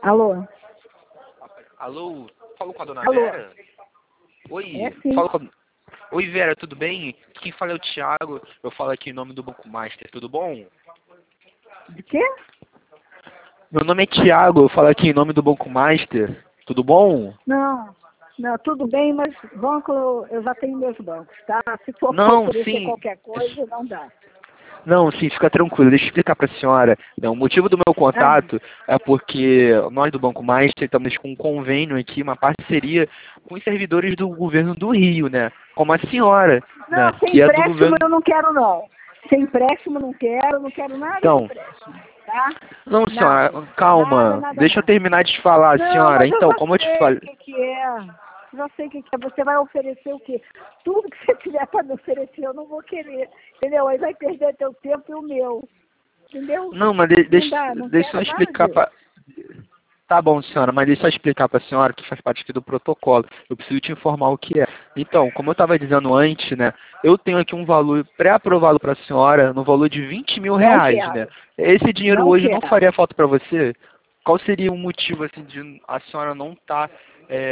Alô? Alô, falo com a dona Alô? Vera? Oi, É sim. falo com... Oi Vera, tudo bem? Quem fala é o Thiago, eu falo aqui em nome do Banco Master, tudo bom? De quê? Meu nome é Thiago, eu falo aqui em nome do Banco Master, tudo bom? Não, tudo bem, mas banco, eu já tenho meus bancos, tá? Se for para Não, oferecer sim. qualquer coisa, não dá. Não, sim, fica tranquilo. Deixa eu explicar para a senhora. Não, o motivo do meu Ah, contato é porque nós do Banco Master estamos com um convênio aqui, uma parceria com os servidores do governo do Rio, né? Como a senhora, né? não, sem Que é do empréstimo governo. eu não quero não. Sem empréstimo não quero nada de Então, empréstimo, tá? não, senhora, Nada, calma. Deixa eu nada. terminar de falar, Não, senhora. mas eu Então, já como eu te sei o falei. que que é. Já sei o que que é. Você vai oferecer o quê? Tudo que você tiver para me oferecer, eu não vou querer. Entendeu? Aí vai perder teu tempo e o meu. Entendeu? Não, mas Não dá, não deixa eu quero nada explicar disso. para. Tá bom, senhora, mas deixa eu explicar para a senhora que faz parte aqui do protocolo. Eu preciso te informar o que é. Então, como eu estava dizendo antes, né? Eu tenho aqui um valor pré-aprovado para a senhora no valor de 20 mil Não reais, né? quero. Esse dinheiro Não hoje não quero. faria falta para você? Qual seria o motivo, assim, de a senhora não estar